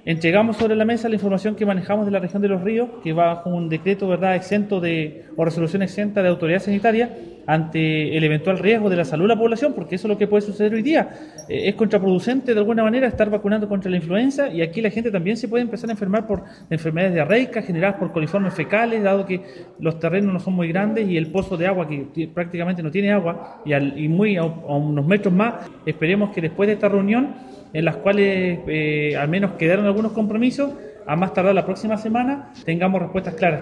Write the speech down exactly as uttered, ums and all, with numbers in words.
Entregamos sobre la mesa la información que manejamos de la región de Los Ríos, que va bajo un decreto, ¿verdad?, exento de, o resolución exenta de autoridad sanitaria ante el eventual riesgo de la salud de la población, porque eso es lo que puede suceder hoy día. Eh, es contraproducente de alguna manera estar vacunando contra la influenza, y aquí la gente también se puede empezar a enfermar por enfermedades diarreicas generadas por coliformes fecales, dado que los terrenos no son muy grandes y el pozo de agua, que prácticamente no tiene agua, y, al, y muy a, a unos metros más. Esperemos que después de esta reunión, en las cuales eh, al menos quedaron algunos compromisos, a más tardar la próxima semana tengamos respuestas claras.